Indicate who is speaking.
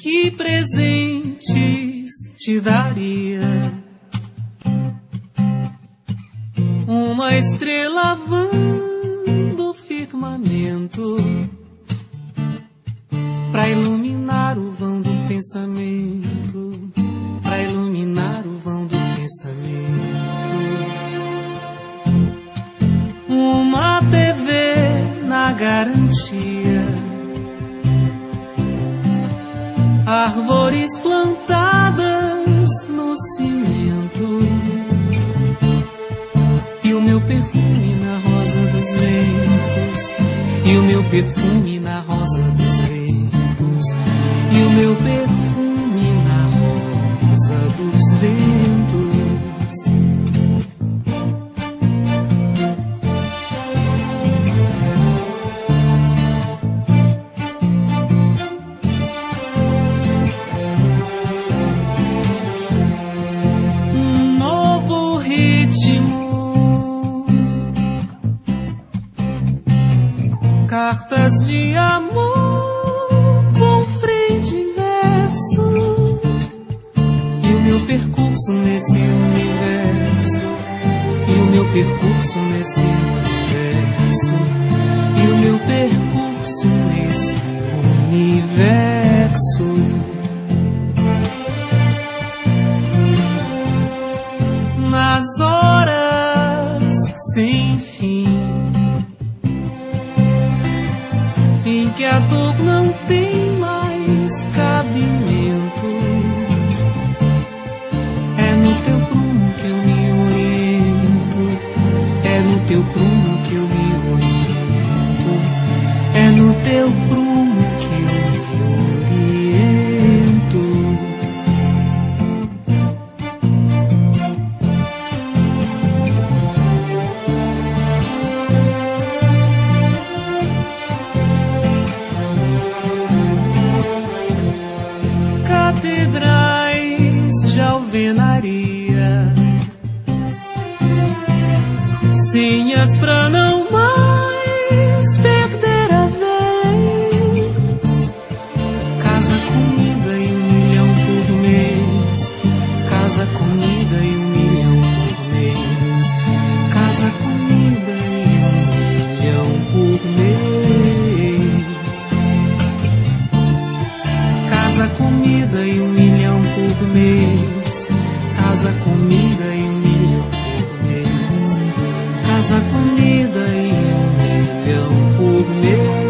Speaker 1: que presentes te daria? Uma estrela vã do firmamento pra iluminar o vão do pensamento, pra iluminar o vão do pensamento. Uma TV na garantia, árvores plantadas no cimento, e o meu perfume na rosa dos ventos, e o meu perfume na rosa dos ventos, e o meu perfume na rosa dos ventos. Um novo ritmo, cartas de amor com frente e verso, e o meu percurso nesse universo, e o meu percurso nesse universo, e o meu percurso nesse universo. Nas horas sem fim, em que a dor não tem mais cabimento, é no teu prumo que eu me oriento, é no teu prumo que eu me oriento, é no teu prumo que eu me oriento. Catedrais de alvenaria, senhas pra não mais perder a vez. Casa, comida e 1 milhão por mês, casa, comida e 1 milhão por mês, casa, comida e 1 milhão por mês. Casa, comida e 1 milhão por mês, casa, comida e 1 milhão por mês, casa, comida e 1 milhão por mês.